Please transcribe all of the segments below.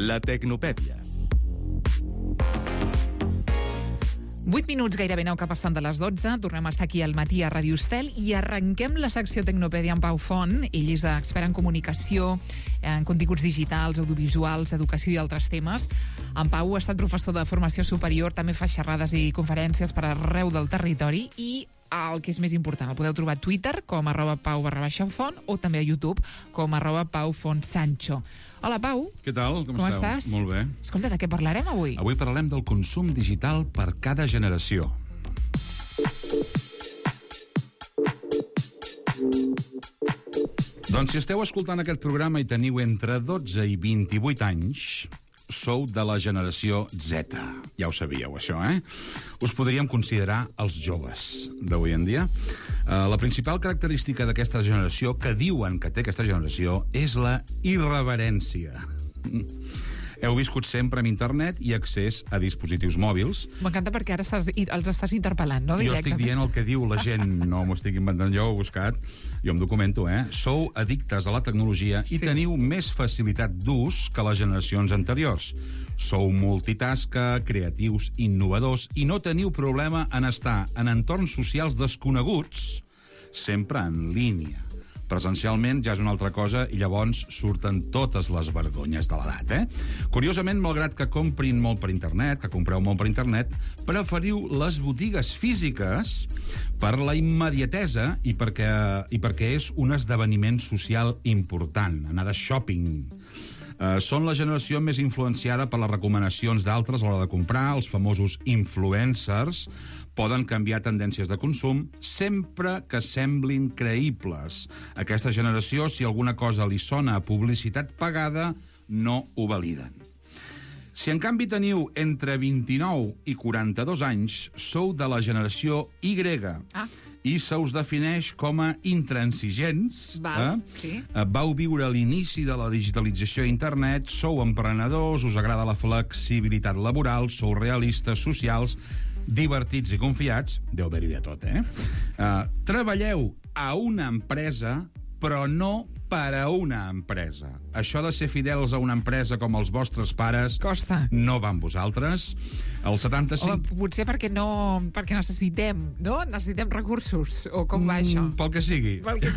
La Tecnopèdia. 8 minuts, gairebé 9 que passen de les 12. Tornem a estar aquí al matí a Ràdio Estel i arrenquem la secció Tecnopèdia amb Pau Font. Ell és expert en comunicació, en continguts digitals, audiovisuals, educació i altres temes. En Pau ha estat professor de formació superior, també fa xerrades i conferències per arreu del territori i el que és més important, el podeu trobar a Twitter com @pau_font o també a YouTube com @paufontsancho. Hola, Pau. Què tal? Com estàs? Molt bé. Escolta, de què parlarem avui? Avui parlarem del consum digital per cada generació. Doncs si esteu escoltant aquest programa i teniu entre 12 i 28 anys, sou de la generació Z. Ja ho sabíeu, això, Us podríem considerar els joves d'avui en dia. La principal característica d'aquesta generació, que diuen que té aquesta generació, és la irreverència. Heu viscut sempre amb internet i accés a dispositius mòbils. M'encanta perquè ara els estàs interpel·lant, no? Jo estic dient el que diu la gent, no m'ho estic inventant jo, ho he buscat, jo em documento, Sou addictes a la tecnologia i teniu més facilitat d'ús que les generacions anteriors. Sou multitasca, creatius, innovadors i no teniu problema en estar en entorns socials desconeguts, sempre en línia. Presencialment ja és una altra cosa i llavors surten totes les vergonyes de l'edat, Curiosament, malgrat que compreu molt per internet, preferiu les botigues físiques per la immediatesa i perquè és un esdeveniment social important, anar de shopping. Són la generació més influenciada per les recomanacions d'altres a l'hora de comprar. Els famosos influencers poden canviar tendències de consum sempre que semblin creïbles. Aquesta generació, si alguna cosa li sona a publicitat pagada, no ho validen. Si en canvi teniu entre 29 i 42 anys, sou de la generació Y i se us defineix com a intransigents. Vau viure l'inici de la digitalització a internet, sou emprenedors, us agrada la flexibilitat laboral, sou realistes, socials, divertits i confiats. Deu haver-hi de tot, Treballeu a una empresa, però no per a una empresa. Això de ser fidels a una empresa com els vostres pares costa. No va amb vosaltres. El 75... Potser perquè necessitem, no? Necessitem recursos, o com va això? Pel que sigui.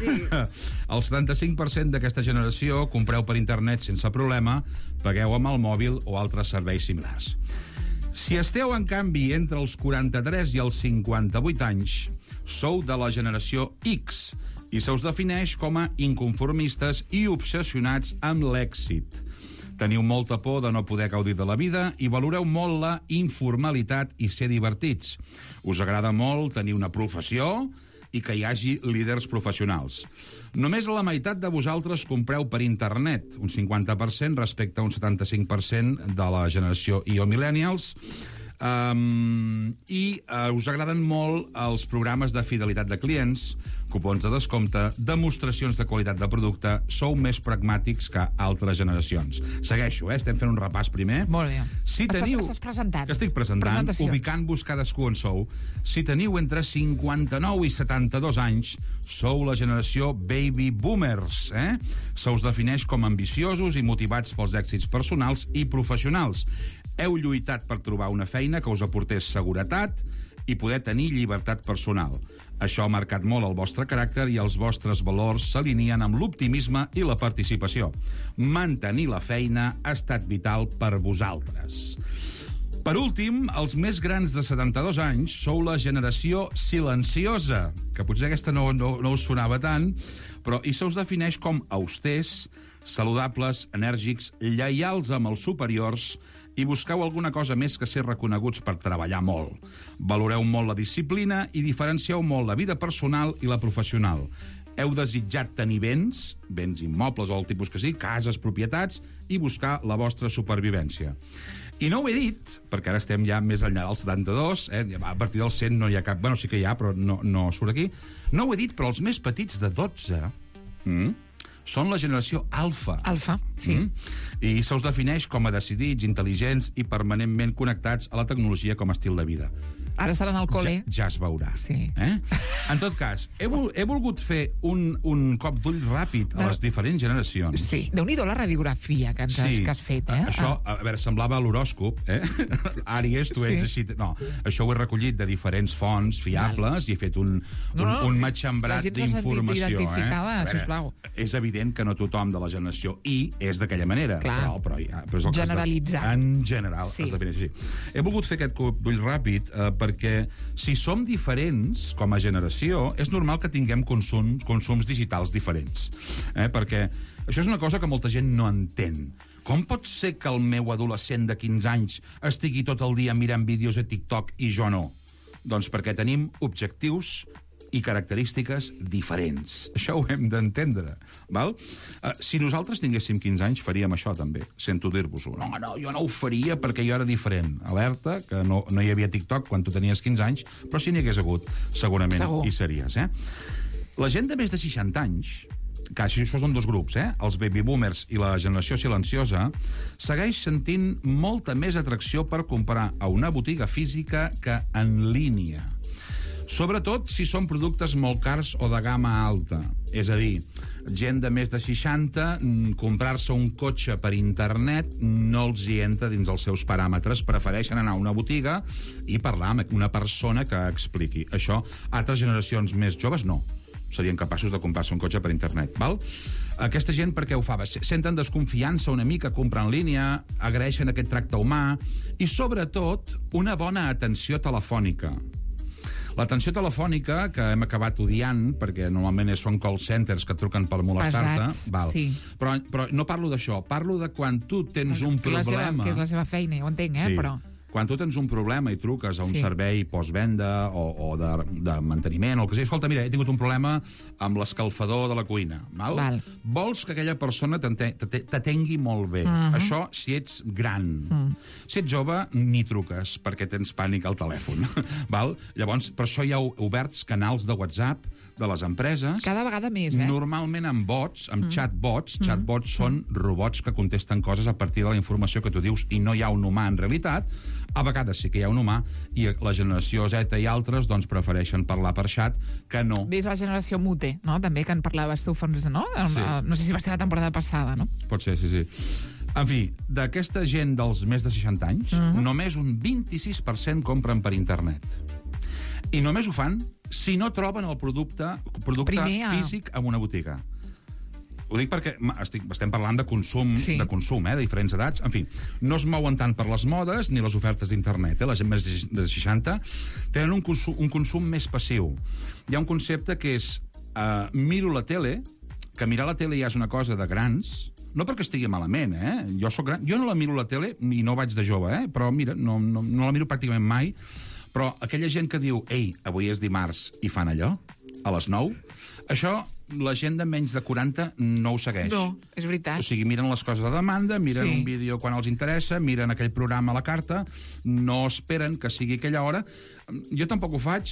El 75% d'aquesta generació compreu per internet sense problema, pagueu amb el mòbil o altres serveis similars. Si esteu, en canvi, entre els 43 i els 58 anys, sou de la generació X i se us defineix com a inconformistes i obsessionats amb l'èxit. Teniu molta por de no poder gaudir de la vida i valoreu molt la informalitat i ser divertits. Us agrada molt tenir una professió i que hi hagi líders professionals. Només la meitat de vosaltres compreu per internet, un 50% respecte a un 75% de la generació I o millennials, us agraden molt els programes de fidelitat de clients, cupons de descompte, demostracions de qualitat de producte. Sou més pragmàtics que altres generacions. Segueixo, estem fent un repàs primer. Molt bé. Estàs presentant. Estic presentant, ubicant-vos cadascú on sou. Si teniu entre 59 i 72 anys, sou la generació baby boomers, Se us defineix com ambiciosos i motivats pels èxits personals i professionals. Heu lluitat per trobar una feina que us aportés seguretat i poder tenir llibertat personal. Això ha marcat molt el vostre caràcter i els vostres valors s'alineen amb l'optimisme i la participació. Mantenir la feina ha estat vital per vosaltres. Per últim, els més grans de 72 anys sou la generació silenciosa, que potser aquesta no us sonava tant, però se us defineix com austers, saludables, enèrgics, lleials amb els superiors i busqueu alguna cosa més que ser reconeguts per treballar molt. Valoreu molt la disciplina i diferencieu molt la vida personal i la professional. Heu desitjat tenir béns immobles o el tipus que sigui, cases, propietats, i buscar la vostra supervivència. I no ho he dit, perquè ara estem ja més enllà dels 72, a partir del 100 no hi ha cap... Bueno, sí que hi ha, però no surt aquí. No ho he dit, però els més petits de 12... són la generació alfa. Alfa, sí. I se us defineix com a decidits, intel·ligents i permanentment connectats a la tecnologia com a estil de vida. Ara estaran al col·le. Ja es veurà. Sí. En tot cas, he volgut fer un cop d'ull ràpid a les diferents generacions. Sí. Déu-n'hi-do la radiografia que has fet, Això, a veure, semblava l'horòscop, Àries, tu ets així... No, això ho he recollit de diferents fonts fiables i he fet un matxembrat d'informació. Sisplau. És evident que no tothom de la generació I és d'aquella manera. Però és el generalitzat. En general, es defineix així. He volgut fer aquest cop d'ull ràpid perquè si som diferents com a generació, és normal que tinguem consums digitals diferents. Perquè això és una cosa que molta gent no entén. Com pot ser que el meu adolescent de 15 anys estigui tot el dia mirant vídeos a TikTok i jo no? Doncs perquè tenim objectius i característiques diferents. Això ho hem d'entendre, val? Si nosaltres tinguéssim 15 anys, faríem això, també. Sento dir-vos-ho. No, jo no ho faria perquè jo era diferent. Alerta, que no hi havia TikTok quan tu tenies 15 anys, però si n'hi hagués hagut, segurament hi series, La gent de més de 60 anys, que això són dos grups, els baby boomers i la generació silenciosa, segueix sentint molta més atracció per comprar a una botiga física que en línia. Sobretot si són productes molt cars o de gamma alta. És a dir, gent de més de 60, comprar-se un cotxe per internet no els hi entra dins els seus paràmetres. Prefereixen anar a una botiga i parlar amb una persona que expliqui. Això, altres generacions més joves, no. Serien capaços de comprar-se un cotxe per internet, val? Aquesta gent per què ho fa? Senten desconfiança una mica, compren en línia, agraeixen aquest tracte humà i, sobretot, una bona atenció telefònica. L'atenció telefònica, que hem acabat odiant, perquè normalment són call centers que truquen per molestar-te... Sí. Però no parlo d'això, parlo de quan tu tens un problema... Que és la seva feina, ja ho entenc, però... Quan tu tens un problema i truques a un servei postvenda o de manteniment o el que sigui, escolta, mira, he tingut un problema amb l'escalfador de la cuina. Val? Vols que aquella persona t'atengui molt bé. Això si ets gran. Si ets jove, ni truques, perquè tens pànic al telèfon. Val? Llavors, per això hi ha oberts canals de WhatsApp de les empreses. Cada vegada més, Normalment amb bots, amb chatbots. Chatbots són robots que contesten coses a partir de la informació que tu dius i no hi ha un humà en realitat. A vegades sí que hi ha un humà i la generació Z i altres doncs prefereixen parlar per xat que no. Ves la generació Mute, no? També, que en parlaves tu fa uns... No sé si va ser la temporada passada, no? Pot ser, sí. En fi, d'aquesta gent dels més de 60 anys, només un 26% compren per internet. I només ho fan si no troben el producte físic en una botiga. Ho dic perquè estem parlant de consum, de diferents edats. En fi, no es mouen tant per les modes ni les ofertes d'internet. La gent més de 60 tenen un consum més passiu. Hi ha un concepte que és miro la tele, que mirar la tele ja és una cosa de grans, no perquè estigui malament, Jo soc gran, jo no la miro la tele i no vaig de jove, però mira, no la miro pràcticament mai, però aquella gent que diu, ei, avui és dimarts i fan allò, a les 9, això la gent de menys de 40 no ho segueix. No, és veritat. O sigui, miren les coses a demanda, miren un vídeo quan els interessa, miren aquell programa a la carta, no esperen que sigui aquella hora. Jo tampoc ho faig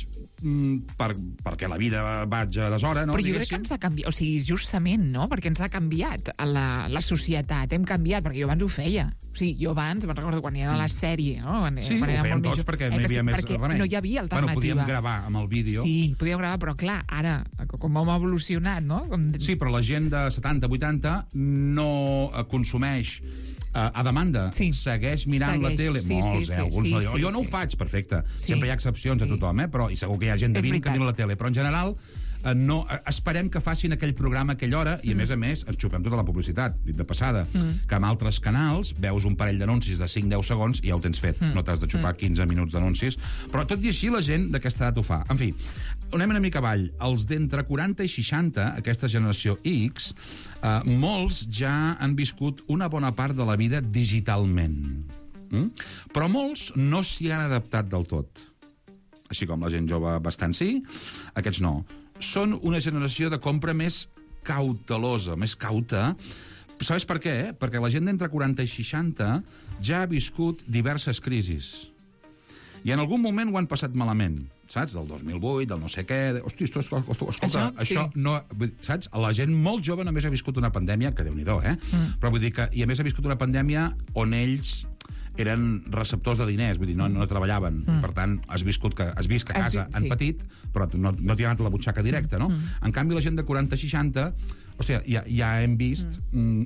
perquè la vida vaig a deshora, no? Però jo crec que ens ha canviat, o sigui, justament, no? Perquè ens ha canviat la societat, hem canviat, perquè jo abans ho feia. O sigui, jo abans, me'n recordo quan era la sèrie, no? Sí, ho fèiem tots perquè no hi havia més remei. Perquè no hi havia alternativa. Bueno, podíem gravar amb el vídeo. Sí, podíem gravar, però clar, ara, com hem evolucionat, no? Sí, però la gent de 70, 80 no consumeix a demanda. Segueix mirant la tele. Alguns no diuen, jo no ho faig, perfecte. Sempre hi ha excepcions a tothom, però i segur que hi ha gent de 20 que mira la tele, però en general esperem que facin aquell programa a aquella hora i, a més, ens xupem tota la publicitat, dit de passada, que amb altres canals veus un parell d'anuncis de 5-10 segons i ja ho tens fet. No t'has de xupar 15 minuts d'anuncis. Però tot i així la gent d'aquesta edat ho fa. En fi, anem una mica avall. Els d'entre 40 i 60, aquesta generació X, molts ja han viscut una bona part de la vida digitalment. Però molts no s'hi han adaptat del tot. Així com la gent jove bastant sí, aquests no. Són una generació de compra més cautelosa, més cauta. Sabes per què? Perquè la gent d'entre 40 i 60 ja ha viscut diverses crisis. I en algun moment ho han passat malament, saps? Del 2008, del no sé què... Hosti, escolta, això no... Saps? La gent molt jove només ha viscut una pandèmia, que Déu-n'hi-do, Però vull dir que... I a més ha viscut una pandèmia on ells eren receptors de diners, vull dir, no treballaven. Per tant, has vist a casa en petit, però no t'hi ha anat la butxaca directa, no? En canvi, la gent de 40-60, hòstia, ja hem vist,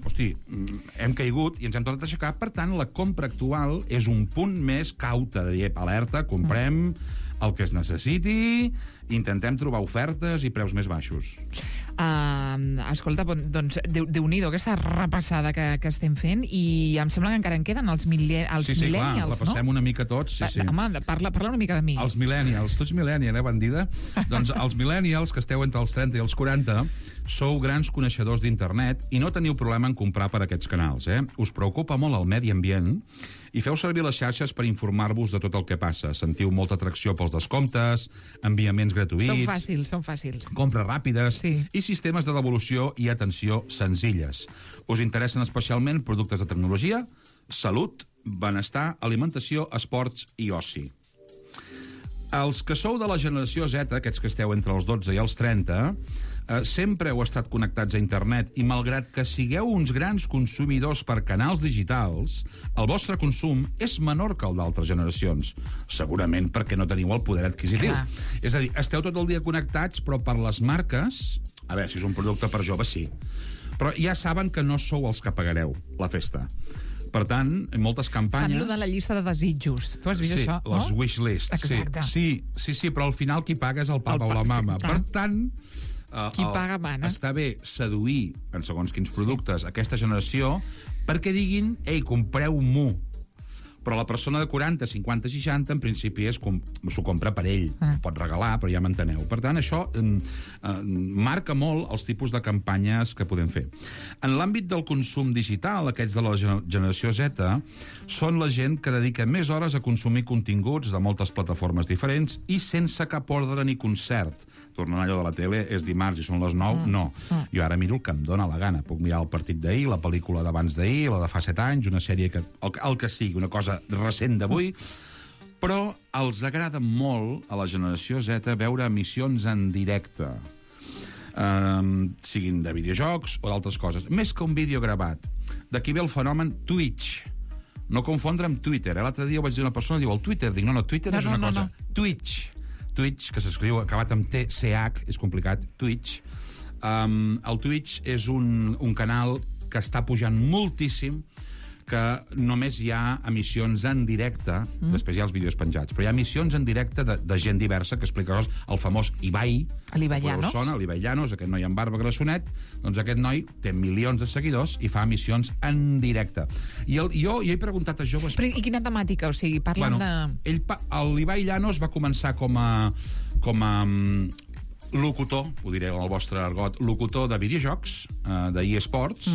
hem caigut i ens hem tornat a aixecar. Per tant, la compra actual és un punt més cauta, de dir, alerta, comprem el que es necessiti, intentem trobar ofertes i preus més baixos. Escolta, doncs, Déu-n'hi-do aquesta repassada que estem fent, i em sembla que encara en queden els millennials, clar, la passem una mica tots. Home, parla una mica de mi. Els millennials, tots millennials, bandida? Doncs els millennials, que esteu entre els 30 i els 40, sou grans coneixedors d'internet i no teniu problema en comprar per aquests canals, Us preocupa molt el medi ambient i feu servir les xarxes per informar-vos de tot el que passa. Sentiu molta atracció pels descomptes, enviaments gratuïts... Són fàcils. Compres ràpides i sistemes de devolució i atenció senzilles. Us interessen especialment productes de tecnologia, salut, benestar, alimentació, esports i oci. Els que sou de la generació Z, aquests que esteu entre els 12 i els 30, sempre heu estat connectats a internet i, malgrat que sigueu uns grans consumidors per canals digitals, el vostre consum és menor que el d'altres generacions. Segurament perquè no teniu el poder adquisitiu. És a dir, esteu tot el dia connectats, però per les marques... A veure, si és un producte per joves, sí. Però ja saben que no sou els que pagareu la festa. Per tant, en moltes campanyes... Fan-lo de la llista de desitjos. Tu has vist això, no? Sí, les wishlists. Exacte. Sí, però al final qui paga és el papa o la mama. Per tant... Qui paga mana. Està bé seduir, en segons quins productes, aquesta generació, perquè diguin, ei, compreu-m'ho. Però la persona de 40, 50, 60, en principi s'ho compra per ell. Pot regalar, però ja m'enteneu. Per tant, això marca molt els tipus de campanyes que podem fer. En l'àmbit del consum digital, aquests de la generació Z són la gent que dedica més hores a consumir continguts de moltes plataformes diferents i sense cap ordre ni concert. Tornant allò de la tele, és dimarts i són les 9? No. Jo ara miro el que em dóna la gana. Puc mirar el partit d'ahir, la pel·lícula d'abans d'ahir, la de fa 7 anys, una sèrie el que sigui, una cosa recent d'avui, però els agrada molt a la generació Z veure emissions en directe, siguin de videojocs o d'altres coses, més que un vídeo gravat. D'aquí ve el fenomen Twitch. No confondre amb Twitter. L'altre dia vaig dir a una persona, diu, el Twitter? Dic, no, Twitter és una cosa. Twitch, que s'escriu acabat amb TCH, és complicat, Twitch. El Twitch és un canal que està pujant moltíssim, que només hi ha emissions en directe, després hi ha els vídeos penjats, però hi ha emissions en directe de gent diversa que explica coses. El famós Ibai, l'Ibai Llanos, aquest noi amb barba grassonet, doncs aquest noi té milions de seguidors i fa emissions en directe. I jo he preguntat a joves... Però i quina temàtica? O sigui, parlen de... L'Ibai Llanos va començar com a locutor, ho diré en el vostre argot, locutor de videojocs, d'eSports,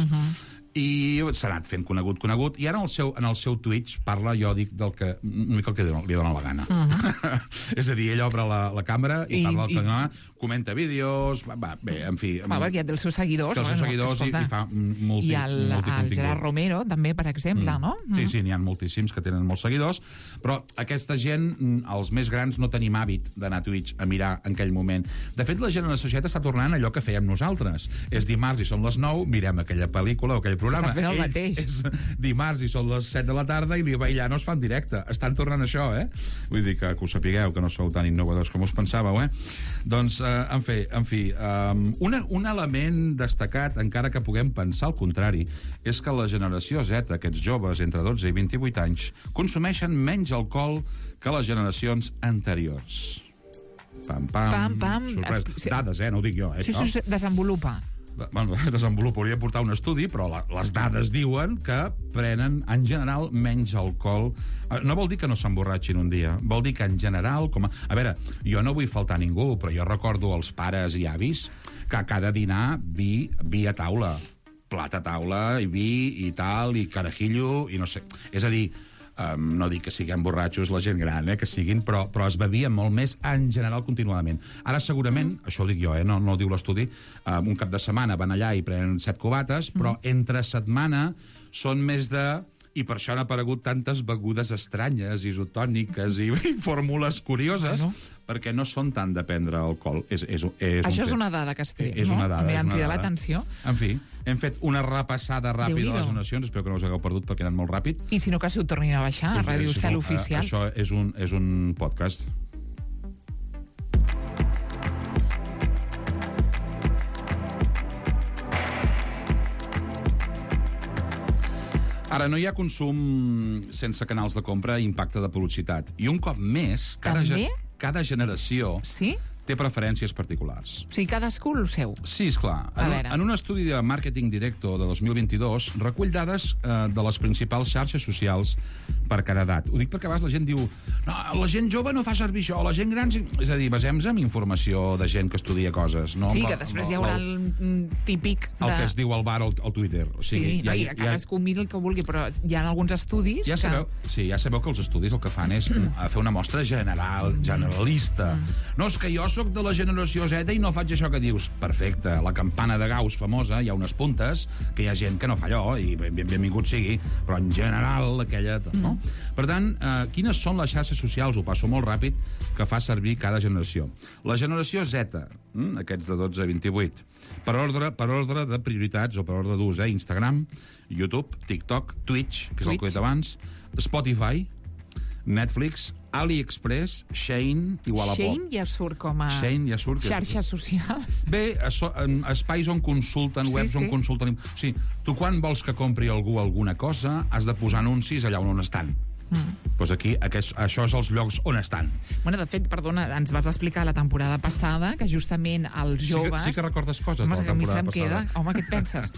i s'ha anat fent conegut, i ara en el seu Twitch parla, jo dic, una mica el que li dona la gana. És a dir, ell obre la càmera i parla el que dona, comenta vídeos, bé, en fi... perquè ja té els seus seguidors. I fa molt I el Gerard Romero, també, per exemple, no? Sí, n'hi ha moltíssims que tenen molts seguidors, però aquesta gent, els més grans, no tenim hàbit d'anar a Twitch a mirar en aquell moment. De fet, la generació Z està tornant allò que fèiem nosaltres. És dimarts i són les 9, mirem aquella pel·lícula o aquell programa. Està fent el mateix. És dimarts i són les 7 de la tarda i l'Ibai Llanos fan directe. Estan tornant això, Vull dir que ho sapigueu, que no sou tan innovadors com us pensàveu, Doncs, en fi, un element destacat, encara que puguem pensar el contrari, és que la generació Z, aquests joves entre 12 i 28 anys, consumeixen menys alcohol que les generacions anteriors. Pam, pam. Dades, no ho dic jo, això. Sí, desenvolupa. Bueno, hauria de portar un estudi, però les dades diuen que prenen, en general, menys alcohol. No vol dir que no s'emborratxin un dia, vol dir que, en general, a veure, jo no vull faltar a ningú, però jo recordo els pares i avis que a cada dinar vi a taula, plat a taula, i vi, i tal, i carajillo, i no sé. És a dir, no dic que siguem borratxos la gent gran, que siguin, però es bevia molt més en general continuadament. Ara segurament, això ho dic jo, no ho diu l'estudi, un cap de setmana van allà i prenen 7 cubates, però entre setmana són més de I per això han aparegut tantes begudes estranyes, isotòniques i fórmules curioses, perquè no són tant de prendre alcohol. Això és una dada que es té, no? una dada. Em crida l'atenció. En fi, hem fet una repassada ràpida de les generacions. Espero que no us hagueu perdut perquè han anat molt ràpid. I si no, que si ho tornin a baixar a Ràdio Estel Oficial. Això és un podcast. Ara, no hi ha consum sense canals de compra i impacte de publicitat. I un cop més, cada generació té preferències particulars. O sigui, cadascú el seu. Sí, esclar. En un estudi de Marketing Directo de 2022 recull dades de les principals xarxes socials per cada edat. Ho dic perquè a vegades la gent diu no, la gent jove no fa servir això, la gent gran... És a dir, basem-nos en informació de gent que estudia coses. No? Sí, que després hi haurà el típic... El que es diu al bar o al Twitter. O sigui, sí, cadascú mira el que vulgui, però hi ha alguns estudis ja sabeu que els estudis el que fan és fer una mostra generalista. No, és que jo sóc de la generació Z i no faig això que dius. Perfecte, la campana de Gauss famosa, hi ha unes puntes que hi ha gent que no fa allò, i benvingut sigui, però en general aquella... No? Per tant, quines són les xarxes socials, ho passo molt ràpid, que fa servir cada generació? La generació Z, aquests de 12 a 28, per ordre de prioritats o per ordre d'ús, Instagram, YouTube, TikTok, Twitch, que és el que he dit abans, Spotify, Netflix, AliExpress, Shein i Wallapop. Shein ja surt com a xarxa social. Bé, espais on consulten, webs on consulten... O sigui, tu quan vols que compri algú alguna cosa, has de posar anuncis allà on estan. Doncs aquí, això és els llocs on estan. Bueno, de fet, perdona, ens vas explicar la temporada passada que justament els joves... Sí que recordes coses de la temporada passada. Home, què et penses?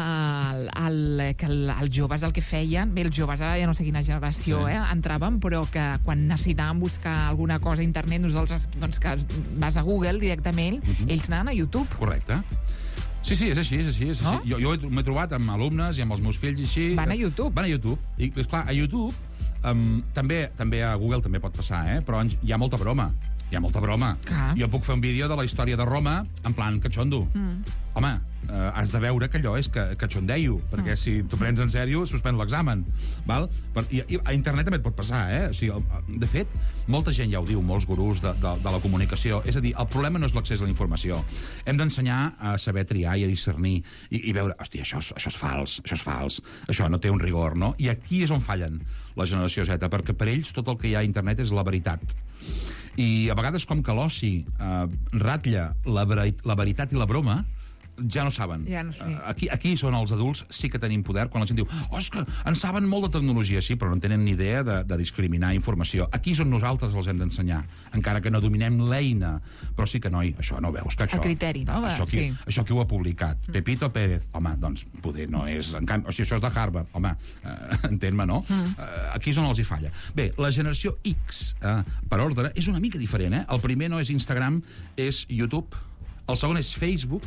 Que els joves el que feien... Bé, els joves ara ja no sé quina generació entraven, però que quan necessitàvem buscar alguna cosa a internet, nosaltres, doncs, que vas a Google directament, ells anaven a YouTube. Correcte. Sí, és així. No? Jo m'he trobat amb alumnes i amb els meus fills i així... Van a YouTube. I, esclar, a YouTube... també a Google també pot passar, però hi ha molta broma. Jo puc fer un vídeo de la història de Roma en plan catxondo. Home, has de veure que allò és catxondeio, perquè si t'ho prens en sèrio, suspens l'examen. I a internet també et pot passar, O sigui, de fet, molta gent ja ho diu, molts gurús de la comunicació. És a dir, el problema no és l'accés a la informació. Hem d'ensenyar a saber triar i a discernir i veure, hòstia, això és fals, això no té un rigor, no? I aquí és on fallen la generació Z, perquè per ells tot el que hi ha a internet és la veritat. I a vegades, com que l'oci ratlla la veritat i la broma, ja no saben. Aquí són els adults, sí que tenim poder, quan la gent diu és que en saben molt de tecnologia, sí, però no tenen ni idea de discriminar informació. Aquí és on nosaltres els hem d'ensenyar, encara que no dominem l'eina. Però sí que, noi, això no veus que això... A criteri, no? Això qui ho ha publicat? Pepito Pérez. Home, doncs, poder no és... O sigui, això és de Harvard. Home, entén-me, no? Aquí és on els hi falla. Bé, la generació X, per ordre, és una mica diferent, El primer no és Instagram, és YouTube. El segon és Facebook.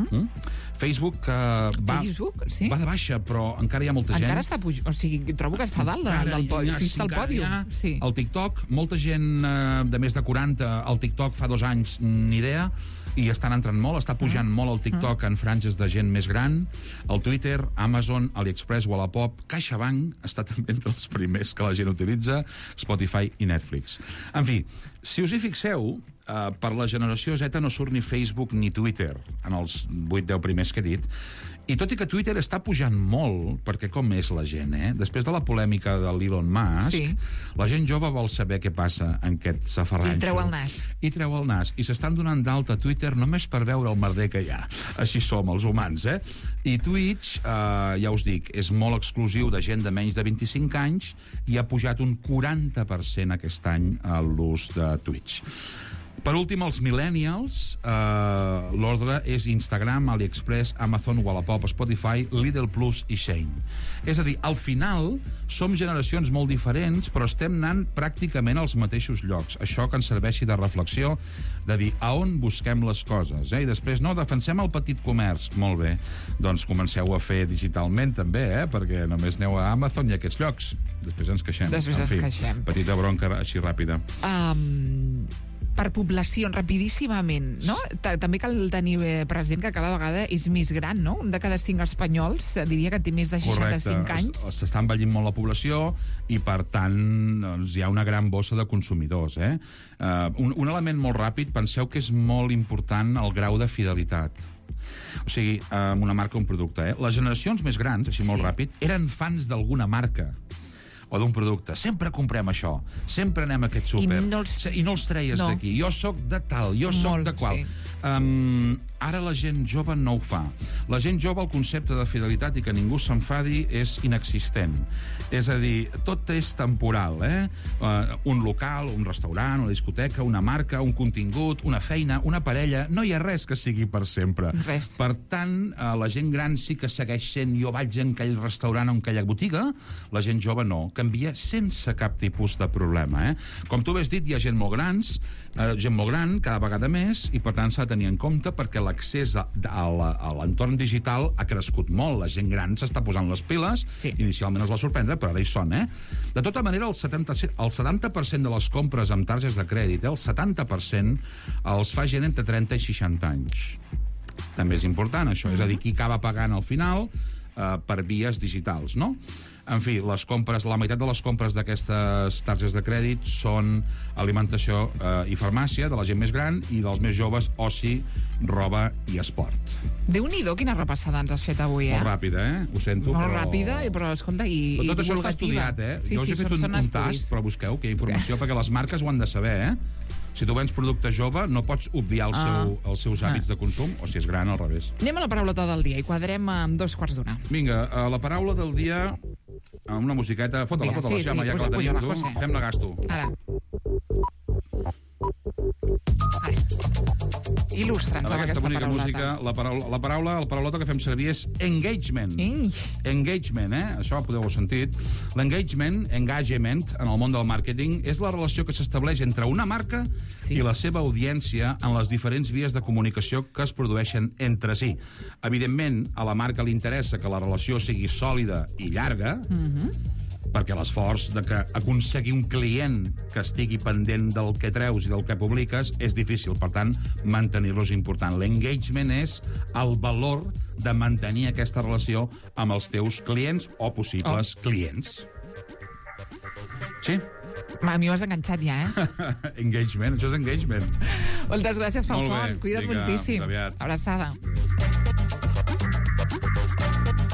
Facebook va de baixa, però encara hi ha molta gent. Encara està pujant. O sigui, trobo que està dalt del pòdium. Sí, està al pòdium. El TikTok, molta gent de més de 40, el TikTok fa 2 anys ni idea, i estan entrant molt, està pujant molt el TikTok en franges de gent més gran. El Twitter, Amazon, AliExpress, Wallapop, CaixaBank està també entre els primers que la gent utilitza, Spotify i Netflix. En fi, si us hi fixeu, per la generació Z no surt ni Facebook ni Twitter en els 8-10 primers que he dit, i tot i que Twitter està pujant molt, perquè com és la gent, després de la polèmica de l'Elon Musk, la gent jove vol saber què passa en aquest safarranxo. I treu el nas. I s'estan donant d'alta a Twitter només per veure el merder que hi ha. Així som, els humans, I Twitch, ja us dic, és molt exclusiu de gent de menys de 25 anys i ha pujat un 40% aquest any a l'ús de Twitch. Per últim, els millennials, l'ordre és Instagram, AliExpress, Amazon, Wallapop, Spotify, Lidl Plus i Shein. És a dir, al final, som generacions molt diferents, però estem anant pràcticament als mateixos llocs. Això que ens serveixi de reflexió, de dir a on busquem les coses. I després, no, defensem el petit comerç. Molt bé, doncs comenceu a fer digitalment també, perquè només aneu a Amazon i a aquests llocs. Després ens queixem. Petita bronca així ràpida. per població, rapidíssimament, no? També cal tenir present que cada vegada és més gran, no? Un de cada 5 espanyols diria que té més de 65 anys. S'està envellint molt la població i, per tant, doncs, hi ha una gran bossa de consumidors. Un element molt ràpid, penseu que és molt important el grau de fidelitat. O sigui, una marca o un producte. Les generacions més grans, així molt ràpid, eren fans d'alguna marca o d'un producte. Sempre comprem això. Sempre anem a aquest súper. I no els treies d'aquí. Jo sóc de tal, jo sóc de qual. Ara la gent jove no ho fa. La gent jove, el concepte de fidelitat i que ningú s'enfadi és inexistent. És a dir, tot és temporal, un local, un restaurant, una discoteca, una marca, un contingut, una feina, una parella... No hi ha res que sigui per sempre. Res. Per tant, la gent gran sí que segueix sent jo vaig en aquell restaurant o en aquella botiga, la gent jove no. Canvia sense cap tipus de problema. Com tu has dit, hi ha gent molt gran, cada vegada més, i per tant s'ha de tenir en compte perquè l'accés a l'entorn digital ha crescut molt. La gent gran s'està posant les piles, inicialment es va sorprendre, però ara hi són. De tota manera, el 70% de les compres amb targes de crèdit, el 70% els fa gent entre 30 i 60 anys. També és important, això. És a dir, qui acaba pagant al final per vies digitals, no? En fi, la meitat de les compres d'aquestes targes de crèdit són alimentació i farmàcia de la gent més gran i dels més joves, oci, roba i esport. Déu-n'hi-do, quina repassada ens has fet avui, Molt ràpida, ho sento, Molt ràpida, però escolta, i tot això està estudiat, Jo us he fet un tast, però busqueu que hi ha informació, perquè les marques ho han de saber, Si tu vens producte jove, no pots obviar els seus hàbits de consum, o si és gran, al revés. Anem a la paraulota del dia i quadrem amb 2:15. Vinga, la paraula del dia... Amb una musiqueta, fota-la, Jaume, ja que la tenim, tu. Fem-la gasto. Ara. Il·lustra'ns amb aquesta paraulota. Música, la paraulota que fem servir és engagement. Engagement, Això podeu haver sentit. L'engagement, en el món del màrqueting, és la relació que s'estableix entre una marca i la seva audiència en les diferents vies de comunicació que es produeixen entre si. Evidentment, a la marca li interessa que la relació sigui sòlida i llarga, perquè l'esforç de que aconseguir un client que estigui pendent del que treus i del que publiques és difícil. Per tant, mantenir-lo és important. L'engagement és el valor de mantenir aquesta relació amb els teus clients o possibles clients. Sí? A mi m'has enganxat ja, Engagement, això és engagement. Moltes gràcies, Pau Font. Cuida't moltíssim. Aviat. Abraçada.